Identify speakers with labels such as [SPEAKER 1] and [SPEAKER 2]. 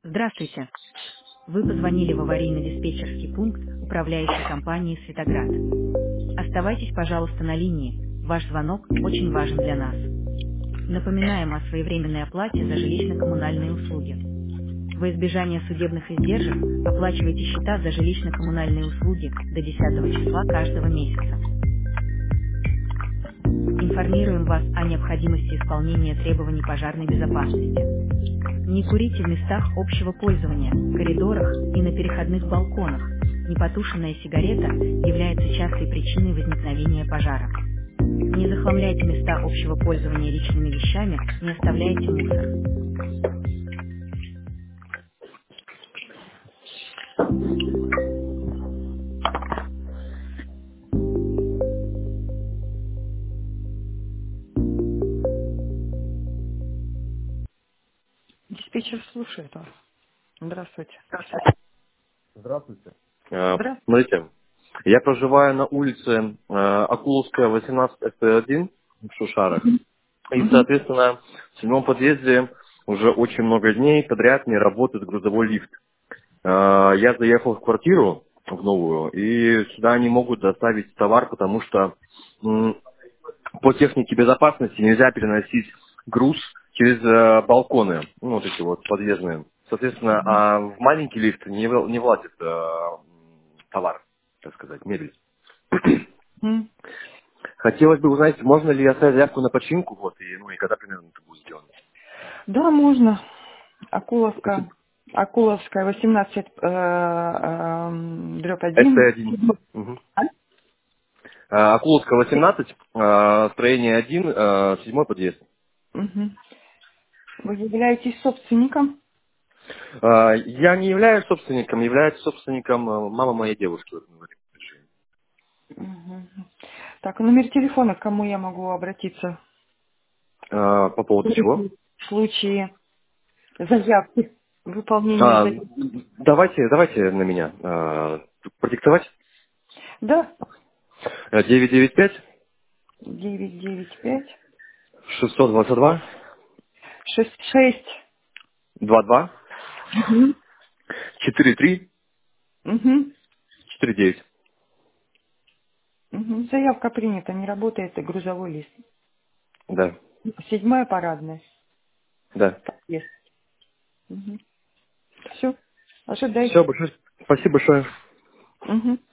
[SPEAKER 1] Здравствуйте. Вы позвонили в аварийно-диспетчерский пункт управляющей компании «Светоград». Оставайтесь, пожалуйста, на линии. Ваш звонок очень важен для нас. Напоминаем о своевременной оплате за жилищно-коммунальные услуги. Во избежание судебных издержек оплачивайте счета за жилищно-коммунальные услуги до 10 числа каждого месяца. Информируем вас о необходимости исполнения требований пожарной безопасности. Не курите в местах общего пользования, коридорах и на переходных балконах. Непотушенная сигарета является частой причиной возникновения пожара. Не захламляйте места общего пользования личными вещами, не оставляйте мусор. Диспетчер слушает вас. Здравствуйте.
[SPEAKER 2] Здравствуйте.
[SPEAKER 1] Здравствуйте.
[SPEAKER 2] Смотрите, я проживаю на улице Акуловская, 18 СП1 в Шушарах. И,
[SPEAKER 1] Мгм.
[SPEAKER 2] соответственно, в седьмом подъезде уже очень много дней подряд не работает грузовой лифт. Я заехал в квартиру, в новую, и сюда не могут доставить товар, потому что по технике безопасности нельзя переносить груз через балконы, ну, вот эти вот подъездные. Соответственно, а в маленький лифт не влазит товар, так сказать, мебель.
[SPEAKER 1] М.
[SPEAKER 2] Хотелось бы узнать, можно ли оставить заявку на починку, вот, и, ну, и когда примерно это будет сделано.
[SPEAKER 1] Да, можно.
[SPEAKER 2] Спасибо.
[SPEAKER 1] Акуловская, 18, дробь 1.
[SPEAKER 2] СТ1. Угу. Акуловская, 18, строение 1, седьмой подъезд.
[SPEAKER 1] Мгм. Вы являетесь собственником?
[SPEAKER 2] Я не являюсь собственником, является собственником мама моей девушки. Вот, говорит.
[SPEAKER 1] Мгм. Так, номер телефона, к кому я могу обратиться
[SPEAKER 2] По поводу чего?
[SPEAKER 1] в случае заявки, выполнения
[SPEAKER 2] А,
[SPEAKER 1] заявки?
[SPEAKER 2] давайте на меня продиктовать.
[SPEAKER 1] Да,
[SPEAKER 2] 995
[SPEAKER 1] 995
[SPEAKER 2] 622
[SPEAKER 1] 66.
[SPEAKER 2] 22
[SPEAKER 1] Угу.
[SPEAKER 2] 43
[SPEAKER 1] Угу.
[SPEAKER 2] 49.
[SPEAKER 1] Угу. Заявка принята, не работает и грузовой лист.
[SPEAKER 2] Да,
[SPEAKER 1] Седьмая парадная.
[SPEAKER 2] да.
[SPEAKER 1] Есть. Угу. Все. Ожидайте.
[SPEAKER 2] Все, большое спасибо большое.
[SPEAKER 1] Угу.